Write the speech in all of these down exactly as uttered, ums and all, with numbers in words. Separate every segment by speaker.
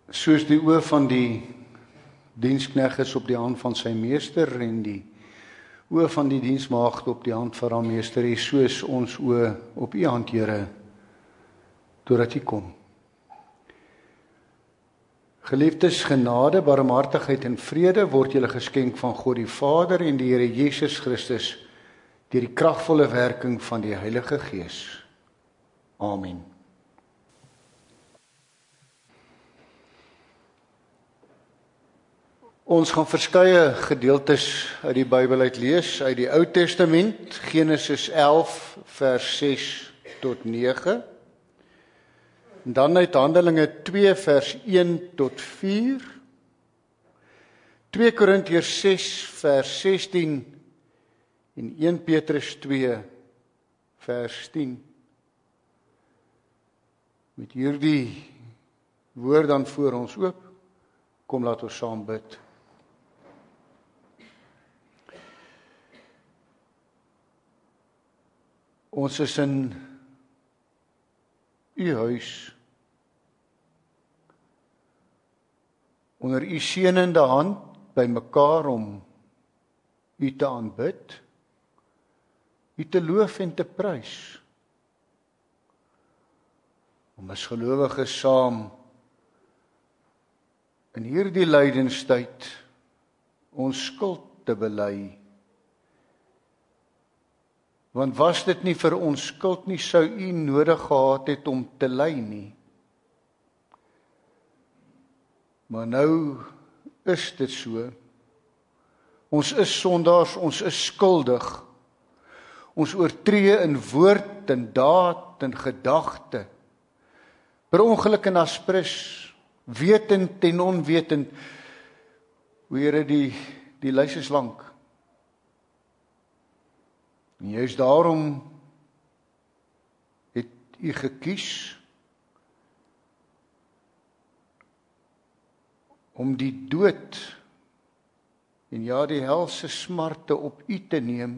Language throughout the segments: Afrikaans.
Speaker 1: soos die oë van die diensknegt is op die hand van sy meester en die oë van die diensmaagd op die hand van haar meester is, soos ons oë op u hand, Here, totdat u kom. Geliefdes, genade, barmhartigheid en vrede word julle geskenk van God die Vader en die Here Jesus Christus deur die kragvolle werking van die Heilige Gees. Amen. Ons gaan verskeie gedeeltes uit die Bybel uit lees, uit die Ou Testament, Genesis elf vers ses tot nege, en dan uit Handelinge twee vers een tot vier, twee Korintiërs ses vers sestien en een Petrus twee vers tien. Met hierdie woord dan voor ons oop, kom laat ons saam bid. Ons is in u huis, onder u seënende hand by mekaar om u te aanbid, u te loof en te prys, om as gelowiges saam in hierdie lydenstyd ons skuld te bely. Want was dit nie vir ons skuld nie, sou u nodig gehad het om te ly nie. Maar nou is dit so. Ons is sondaars, ons is skuldig. Ons oortree in woord en daad en gedagte. Per ongeluk en aspres, wetend en onwetend. O Here, die, die lys is lank. En juist daarom het u gekies om die dood en ja, die helse smarte op u te neem,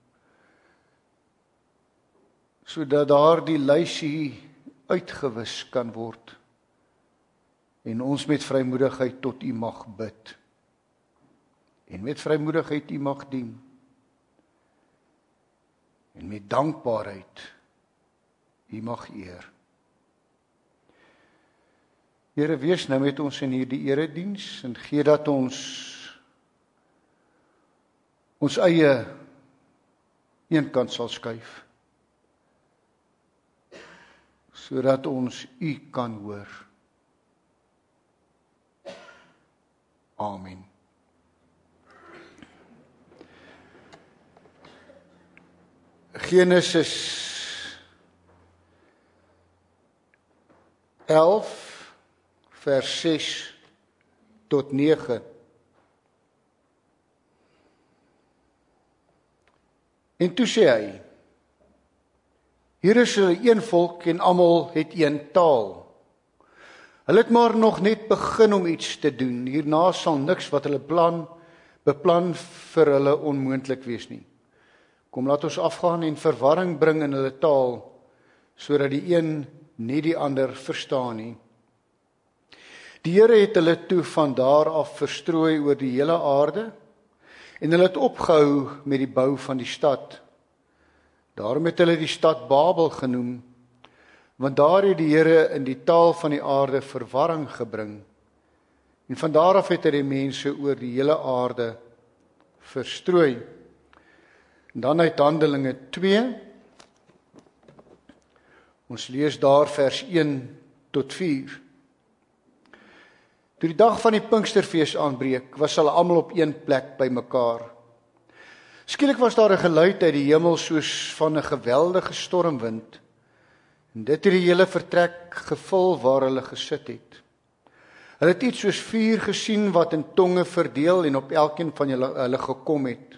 Speaker 1: sodat daar die lysie uitgewis kan word en ons met vrymoedigheid tot u mag bid en met vrymoedigheid u mag dien. En met dankbaarheid u mag eer. Here, wees nou met ons in hierdie erediens en gee dat ons ons eie eenkant sal skuif, sodat ons u kan hoor. Amen. Genesis elf vers ses tot nege. En toe sê hy: hier is hulle een volk en almal het een taal. Hulle het maar nog net begin om iets te doen. Hierna sal niks wat hulle plan beplan vir hulle onmoontlik wees nie. Kom, laat ons afgaan en verwarring bring in hulle taal, sodat die een nie die ander verstaan nie. Die Here het hulle toe van daar af verstrooi oor die hele aarde, en hulle het opgehou met die bou van die stad. Daarom het hulle die stad Babel genoem, want daar het die Here in die taal van die aarde verwarring gebring. En van daar af het hy die mense oor die hele aarde verstrooi. En dan uit Handelinge twee, ons lees daar vers een tot vier. Toe die dag van die Pinksterfees aanbreek, was hulle almal op een plek by mekaar. Skielik was daar 'n geluid uit die hemel soos van 'n geweldige stormwind, en dit het die hele vertrek gevul waar hulle gesit het. Hulle het iets soos vuur gesien wat in tonge verdeel en op elkeen van hulle, hulle gekom het.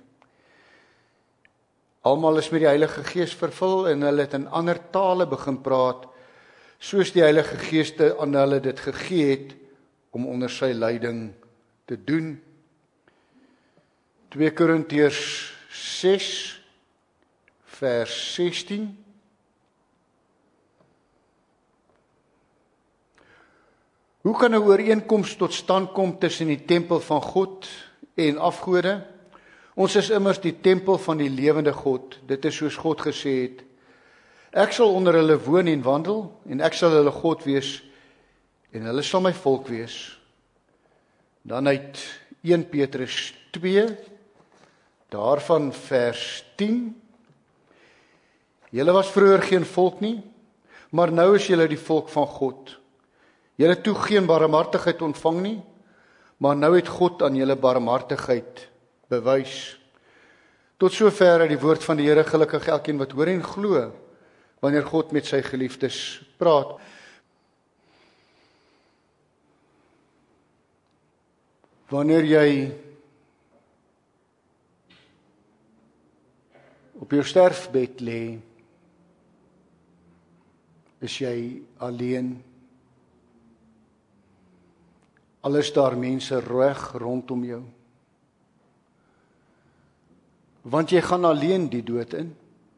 Speaker 1: Almal is met die Heilige Gees vervul en hulle het in ander tale begin praat, soos die Heilige Gees aan hulle dit gegee het om onder sy leiding te doen. twee Korintiërs ses vers sestien. Hoe kan 'n ooreenkoms tot stand kom tussen die tempel van God en afgode? Ons is immers die tempel van die lewende God. Dit is soos God gesê het: ek sal onder hulle woon en wandel, en ek sal hulle God wees, en hulle sal my volk wees. Dan uit eerste Petrus twee, daarvan vers tien. Julle was vroeër geen volk nie, maar nou is julle die volk van God. Julle het toe geen barmhartigheid ontvang nie, maar nou het God aan julle barmhartigheid bewys. Tot sover uit die woord van die Here, gelukkig elkeen wat hoor en glo, wanneer God met sy geliefdes praat. Wanneer jy op jou sterfbed lê, is jy alleen. Al is daar mense reg rondom jou. Want jy gaan alleen die dood in.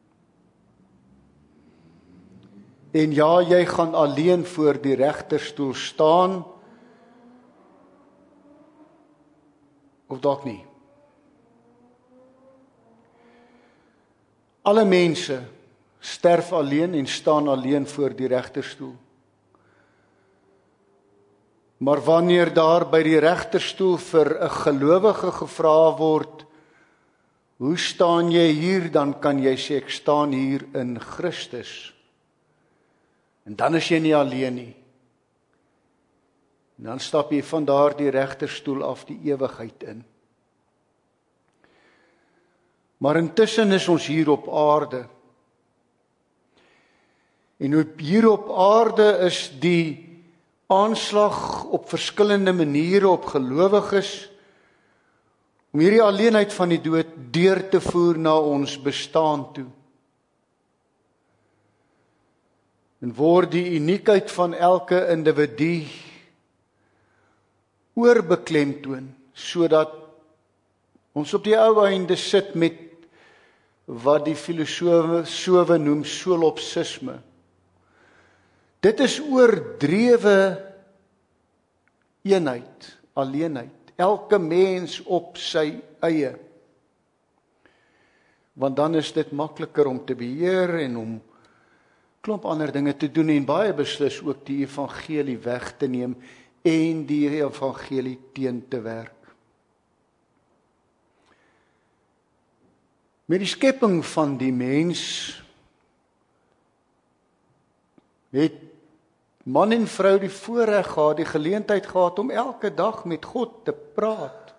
Speaker 1: En ja, jy gaan alleen voor die regterstoel staan, of dalk nie. Alle mense sterf alleen en staan alleen voor die regterstoel. Maar wanneer daar by die regterstoel vir 'n gelowige gevra word, hoe staan jy hier, dan kan jy sê, ek staan hier in Christus. En dan is jy nie alleen nie. En dan stap jy van daar die regterstoel af die ewigheid in. Maar intussen is ons hier op aarde. En hier op aarde is die aanslag op verskillende maniere op gelowiges om hierdie alleenheid van die dood deur te voer na ons bestaan toe. En word die uniekheid van elke individu oorbeklemtoon, sodat ons op die ou einde sit met wat die filosowe noem solipsisme. Dit is oordrewe eenheid, alleenheid. Elke mens op sy eie. Want dan is dit makliker om te beheer en om klomp ander dinge te doen en baie beslis ook die evangelie weg te neem en die evangelie teen te werk. Met die skepping van die mens het man en vrou die voorreg gehad, die geleentheid gehad om elke dag met God te praat.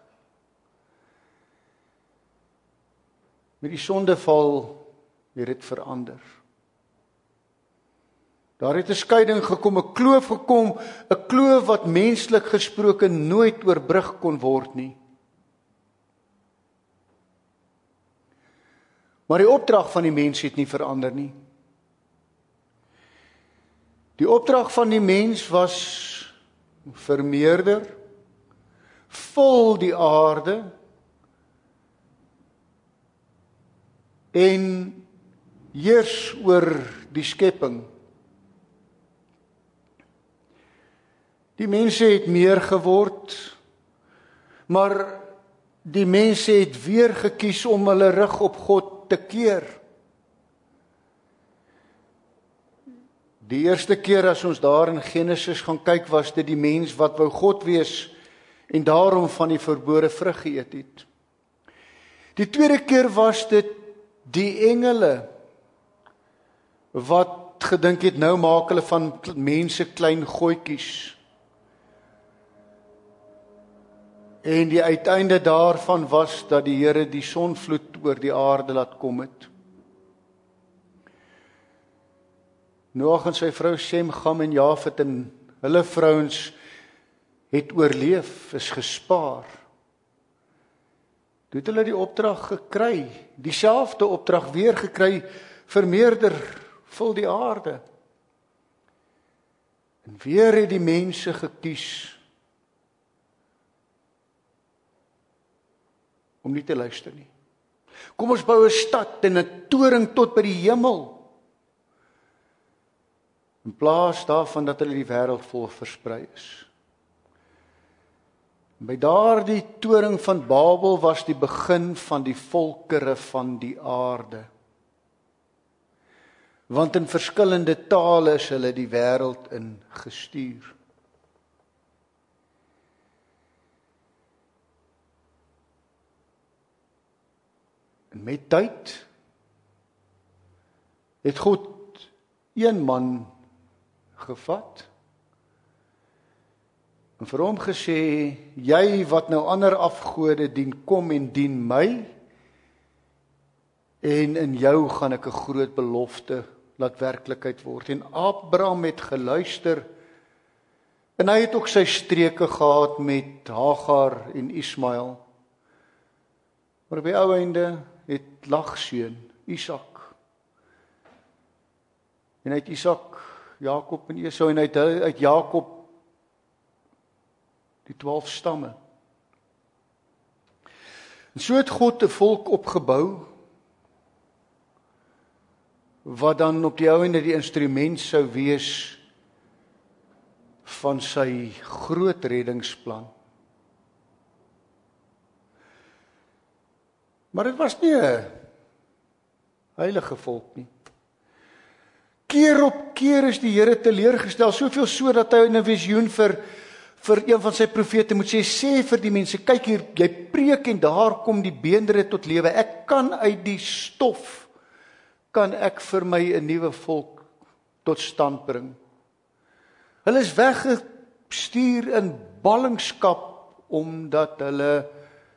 Speaker 1: Met die sondeval het dit verander. Daar het 'n skeiding gekom, 'n kloof gekom, 'n kloof wat menslik gesproke nooit oorbrug kon word nie. Maar die opdrag van die mens het nie verander nie. Die opdrag van die mens was vermeerder, vul die aarde en heers oor die skepping. Die mense het meer geword, maar die mense het weer gekies om hulle rug op God te keer. Die eerste keer as ons daar in Genesis gaan kyk, was dit die mens wat wou God wees en daarom van die verbode vrug geëet het. Die tweede keer was dit die engele wat gedink het, nou maak hulle van mense klein gooitjies. En die uiteinde daarvan was dat die Here die sonvloed oor die aarde laat kom het. Noag en sy vrou Sem, Gam en Jafet en hulle vrouens het oorleef, is gespaar. Toe het hulle die opdrag gekry, dieselfde opdrag weer gekry, vermeerder, vul die aarde. En weer het die mense gekies om nie te luister nie. Kom ons bou 'n stad en 'n toring tot by die hemel. In plaas daarvan dat hulle die wêreld vol versprei is. By daardie toring van Babel was die begin van die volkere van die aarde. Want in verskillende tale is hulle die wêreld in gestuur. En met tyd het God een man gevat en vir hom gesê, jy wat nou ander afgode dien, kom en dien my, en in jou gaan ek 'n groot belofte laat werklikheid word. En Abraham het geluister, en hy het ook sy streke gehad met Hagar en Ismael. Maar op die ou einde het lagseun, Isak. En uit Isak, Jakob en Esau, en uit, uit Jakob die twaalf stamme. En so het God 'n volk opgebou, wat dan op die ou einde die instrument sou wees van sy groot reddingsplan. Maar dit was nie 'n heilige volk nie. Keer op keer is die Here teleurgestel, soveel so dat hy in 'n visioen vir vir een van sy profete moet sê, sê vir die mense, kyk hier, jy preek en daar kom die beendere tot lewe. Ek kan uit die stof, kan ek vir my 'n nuwe volk tot stand bring. Hulle is weggestuur in ballingskap, omdat hulle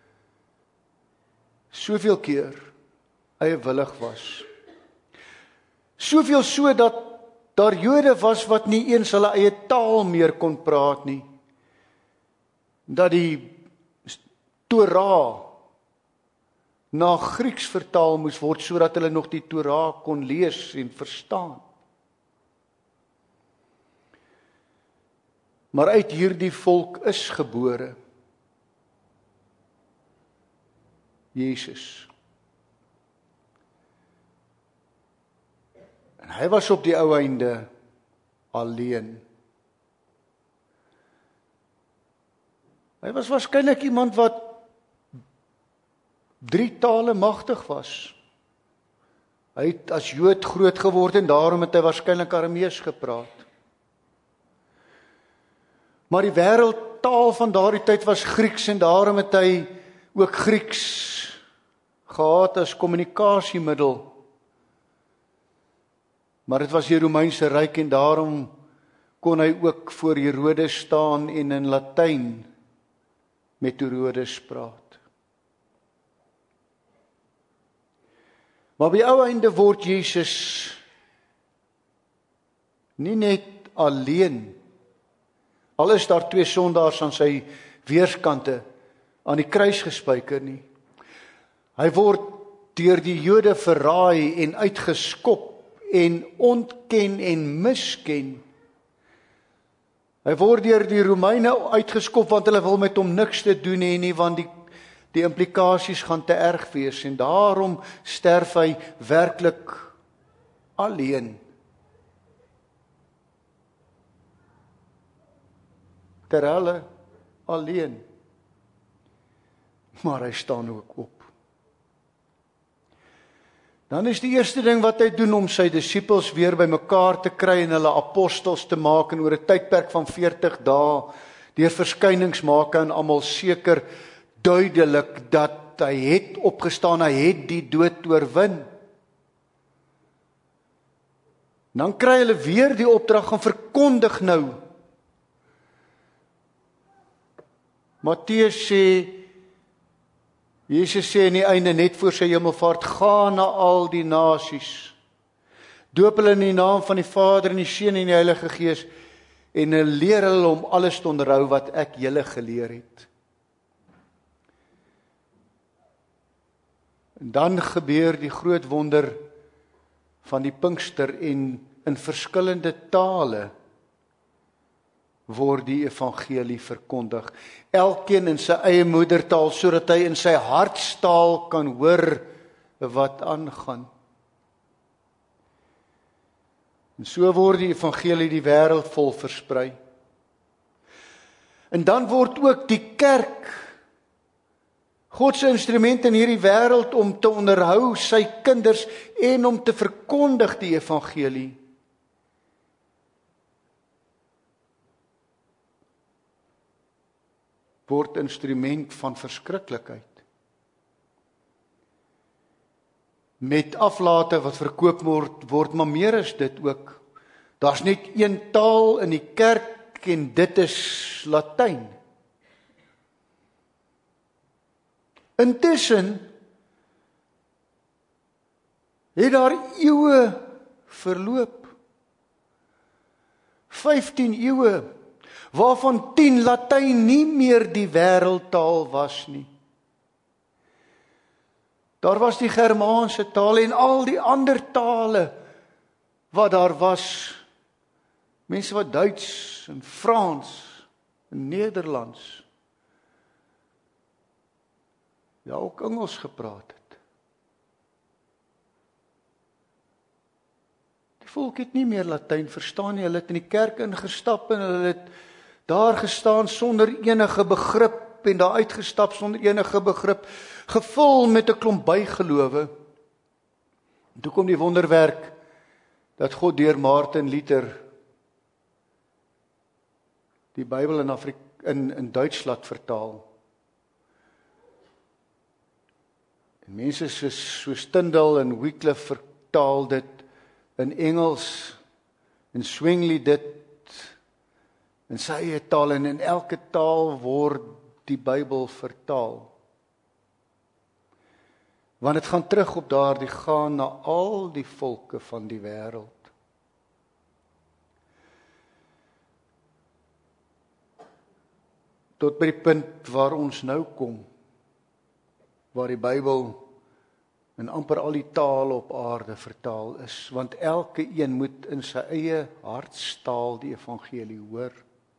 Speaker 1: soveel keer eiewillig was. Soveel so dat daar Jode was wat nie eens hulle eie taal meer kon praat nie. Dat die Torah na Grieks vertaal moes word, sodat hulle nog die Torah kon lees en verstaan. Maar uit hierdie volk is gebore Jesus. En hy was op die ou einde alleen. Hy was waarskynlik iemand wat drie tale magtig was. Hy het as Jood groot geword en daarom het hy waarskynlik Aramees gepraat. Maar die wêreldtaal van daardie tyd was Grieks en daarom het hy ook Grieks gehad as kommunikasiemiddel. Maar dit was die Romeinse ryk en daarom kon hy ook voor Herodes staan en in Latyn met Herodes praat. Maar by die ou einde word Jesus nie net alleen, al is daar twee sondaars aan sy weerskante aan die kruis gespyker nie. Hy word deur die Jode verraai en uitgeskop en ontken en misken. Hy word deur die Romeine uitgeskop want hulle wil met hom niks te doen hê nie, want die die implikasies gaan te erg wees en daarom sterf hy werklik alleen. Terwyl alleen. Maar hy staan ook op. Dan is die eerste ding wat hy doen om sy disippels weer bymekaar te kry en hulle apostels te maak en oor 'n tydperk van veertig dae deur verskynings maak aan almal seker duidelik dat hy het opgestaan, hy het die dood oorwin. Dan kry hulle weer die opdrag om verkondig nou. Matteus sê, Jesus sê in die einde net voor sy hemelvaart, gaan na al die nasies, doop hulle in die naam van die Vader en die Seun en die Heilige Gees en leer hulle om alles te onderhou wat ek julle geleer het. En dan gebeur die groot wonder van die Pinkster en in verskillende tale word die evangelie verkondig. Elkeen in sy eie moedertaal, sodat hy in sy hartstaal kan hoor wat aangaan. En so word die evangelie die wêreld vol versprei. En dan word ook die kerk God se instrument in hierdie wêreld om te onderhou sy kinders en om te verkondig die evangelie. Word instrument van verskriklikheid. Met aflate wat verkoop word, word maar meer as dit ook. Daar's net een taal in die kerk en dit is Latyn. Intussen het daar eeue verloop. vyftien eeue, waarvan tien Latyn nie meer die wêreldtaal was nie. Daar was die Germaanse taal en al die ander tale wat daar was. Mense wat Duits en Frans en Nederlands, ja ook Engels gepraat het. Die volk het nie meer Latyn verstaan nie, hulle het in die kerk ingestap en hulle het daar gestaan sonder enige begrip en daar uitgestap sonder enige begrip, gevul met 'n klomp bygelowe. En toe kom die wonderwerk dat God deur Martin Luther die Bybel in Afrika in in Duits laat vertaal. En mense soos soos Tyndale en Wycliffe vertaal dit in Engels en Zwingli dit in sy eie taal en in elke taal word die Bybel vertaal. Want dit gaan terug op daardie gaan na al die volke van die wêreld. Tot by die punt waar ons nou kom, waar die Bybel in amper al die tale op aarde vertaal is, want elke een moet in sy eie hartstaal die evangelie hoor.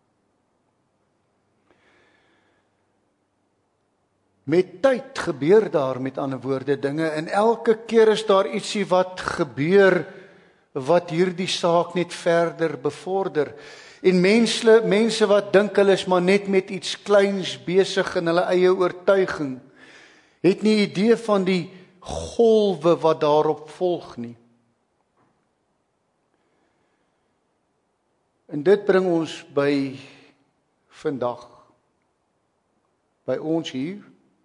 Speaker 1: Met tyd gebeur daar met ander woorde dinge en elke keer is daar ietsie wat gebeur wat hierdie saak net verder bevorder. En mense, mense wat dink hulle is maar net met iets kleins besig in hulle eie oortuiging, het nie idee van die golwe wat daarop volg nie. En dit bring ons by vandag, by ons hier,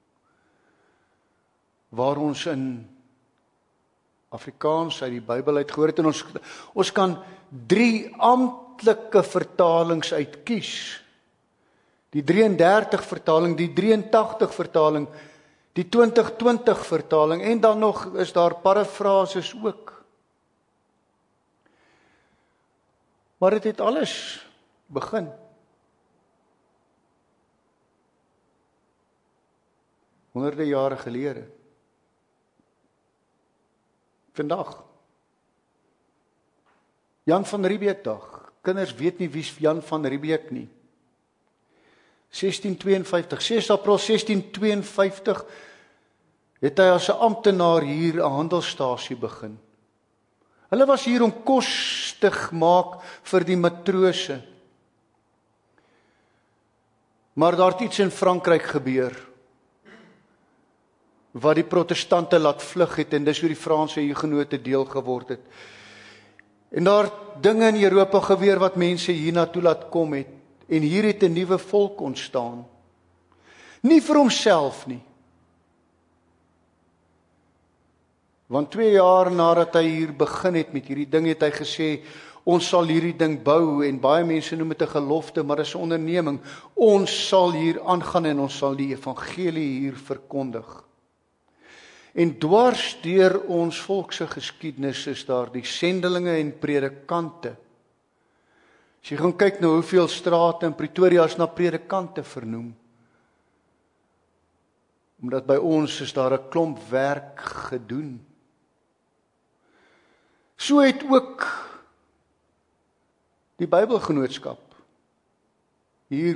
Speaker 1: waar ons in Afrikaans uit die Bybel uit gehoor het en ons, ons kan drie amptelike vertalings uitkies. Die drie en dertig vertaling, die drie en tagtig vertaling, die twintig twintig vertaling en dan nog is daar parafrases ook. Maar dit het alles begin honderde jare gelede. Vandag. Jan van Riebeeck dag. Kinders weet nie wie Jan van Riebeeck nie. sestien tweeënvyftig, ses April sestien tweeënvyftig het hy as 'n amptenaar hier 'n handelsstasie begin. Hulle was hier om kos te maak vir die matrose. Maar daar het iets in Frankryk gebeur wat die protestante laat vlug het en dis hoe die Franse hugenote deel geword het. En daar dinge in Europa gebeur wat mense hiernatoe laat kom het. En hier het 'n nuwe volk ontstaan. Nie vir homself nie. Want twee jaar nadat hy hier begin het met hierdie ding het hy gesê, ons sal hierdie ding bou en baie mense noem dit 'n gelofte, maar dit is 'n onderneming. Ons sal hier aangaan en ons sal die evangelie hier verkondig. En dwars deur ons volk se geskiedenis is daar die sendelinge en predikante. As jy gaan kyk na hoeveel strate in Pretoria is na predikante vernoem. Omdat by ons is daar 'n klomp werk gedoen. So het ook die Bybelgenootskap hier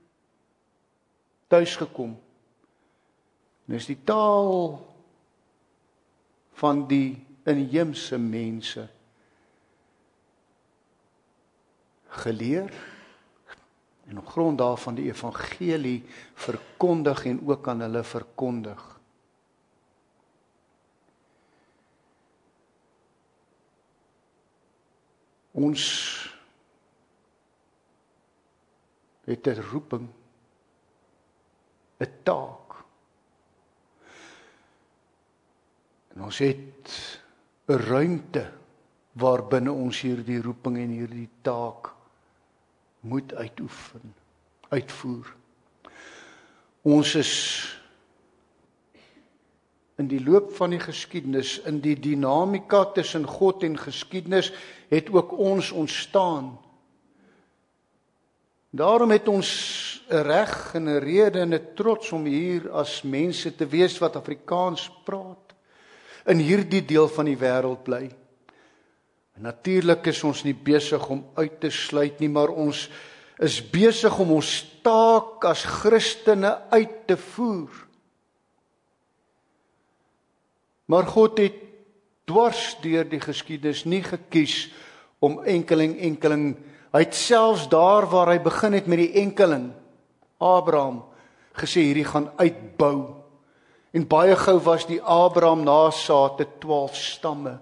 Speaker 1: tuis gekom. En is die taal van die inheemse mense geleer en nog grond daarvan die evangelie verkondig en ook aan hulle verkondig. Ons het 'n roeping, 'n taak. En ons het 'n ruimte waarbinne ons hierdie roeping en hierdie taak moet uitoefen, uitvoer. Ons is in die loop van die geskiedenis, in die dinamika tussen God en geskiedenis, het ook ons ontstaan. Daarom het ons 'n reg en 'n rede en 'n trots om hier as mense te wees wat Afrikaans praat, in hierdie deel van die wêreld bly. En natuurlik is ons nie besig om uit te sluit nie, maar ons is besig om ons taak as Christene uit te voer. Maar God het dwars deur die geskiedenis nie gekies om enkeling enkeling, hy het selfs daar waar hy begin het met die enkeling, Abraham, gesê hierdie gaan uitbou. En baie gou was die Abraham nageslagte twaalf stamme.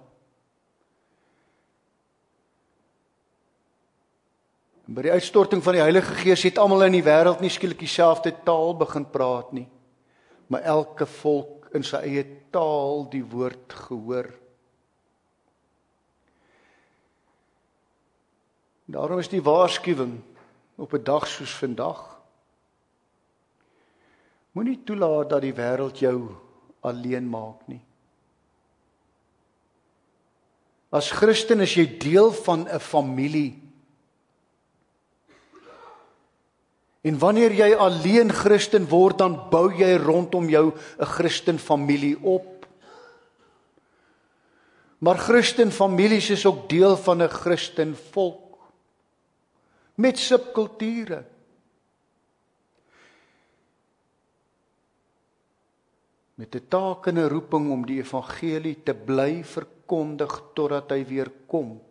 Speaker 1: En by die uitstorting van die Heilige Gees het almal in die wêreld nie skielik dieselfde taal begin praat nie, maar elke volk in sy eie taal die woord gehoor. Daarom is die waarskuwing op 'n dag soos vandag: moenie toelaat dat die wêreld jou alleen maak nie. As Christen is jy deel van 'n familie. En wanneer jy alleen Christen word, dan bou jy rondom jou 'n Christen familie op. Maar Christen families is ook deel van 'n Christen volk, met subkulture. Met 'n taak en 'n roeping om die evangelie te bly verkondig totdat hy weer kom.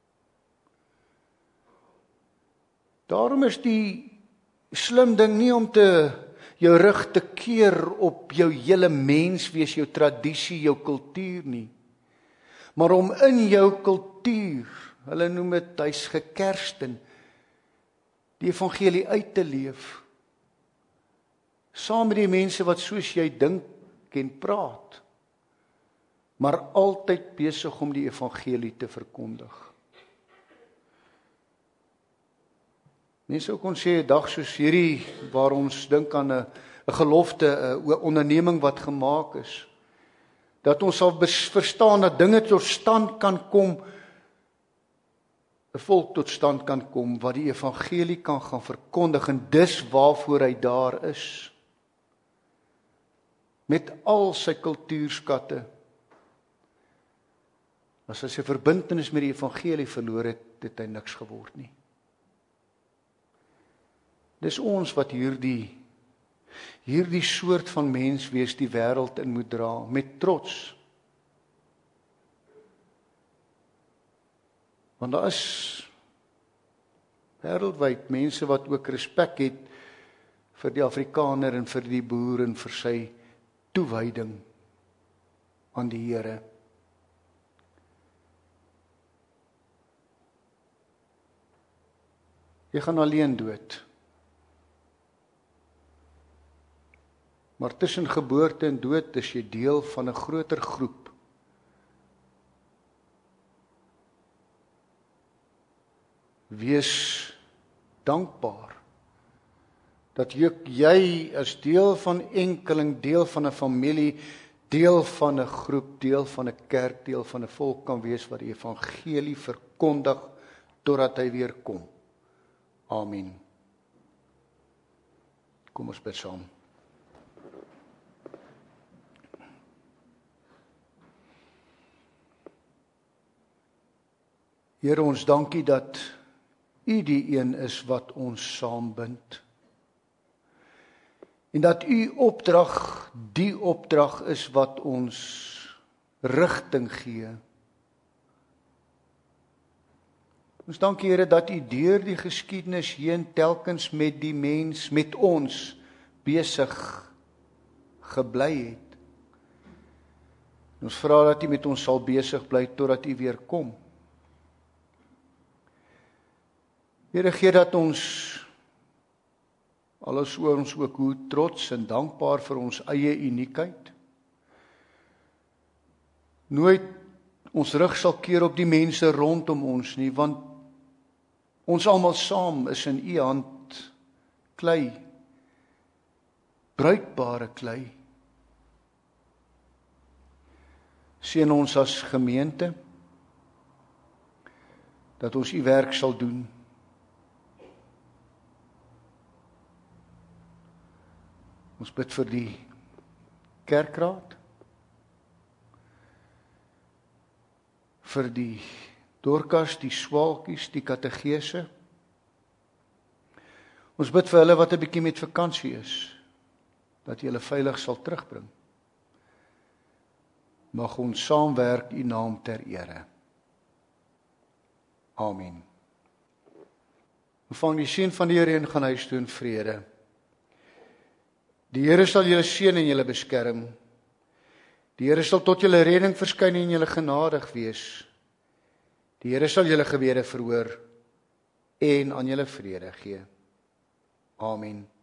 Speaker 1: Daarom is die slim ding nie om te jou rug te keer op jou hele menswees, jou tradisie, jou kultuur nie, maar om in jou kultuur, hulle noem dit hy's gekersten, die evangelie uit te leef, saam met die mense wat soos jy dink en praat, maar altyd besig om die evangelie te verkondig. Mense ook kon sê 'n dag soos hierdie, waar ons dink aan 'n 'n gelofte, 'n onderneming wat gemaak is, dat ons sal verstaan dat dinge tot stand kan kom, 'n volk tot stand kan kom wat die evangelie kan gaan verkondig, en dis waarvoor hy daar is. Met al sy kultuurskatte. As hy sy verbintenis met die evangelie verloor het, het hy niks geword nie. Dis ons wat hierdie hierdie soort van mens wees die wêreld in moet dra, met trots. Want daar is wêreldwyd mense wat ook respek het vir die Afrikaner en vir die boer en vir sy toewyding aan die Here. Jy gaan alleen dood. Maar tussen geboorte en dood is jy deel van 'n groter groep. Wees dankbaar dat jy as deel van enkeling, deel van 'n familie, deel van 'n groep, deel van 'n kerk, deel van 'n volk kan wees wat die evangelie verkondig totdat hy weer kom. Amen. Kom ons bid saam. Here, ons dankie dat U die een is wat ons saambind. En dat U opdrag die opdrag is wat ons rigting gee. Ons dank U, Here, dat U deur die geskiedenis heen telkens met die mens, met ons besig gebly het. Ons vra dat U met ons sal besig bly totdat U weer kom. Here, gee dat ons alles oor ons ook hoe trots en dankbaar vir ons eie uniekheid. Nooit ons rug sal keer op die mense rondom ons nie, want ons almal saam is in U hand klei, bruikbare klei. Seën ons as gemeente, dat ons U werk sal doen. Ons bid vir die kerkraad, vir die Dorcas, die Swaalkies, die kategese. Ons bid vir hulle wat 'n bietjie met vakansie is, dat U hulle veilig sal terugbring. Mag ons saamwerk U naam ter ere. Amen. Ontvang die seën van die Here en gaan huis toe in vrede. Die Here sal julle seën en julle beskerm. Die Here sal tot julle redding verskyn en julle genadig wees. Die Here sal julle gebede verhoor en aan julle vrede gee. Amen.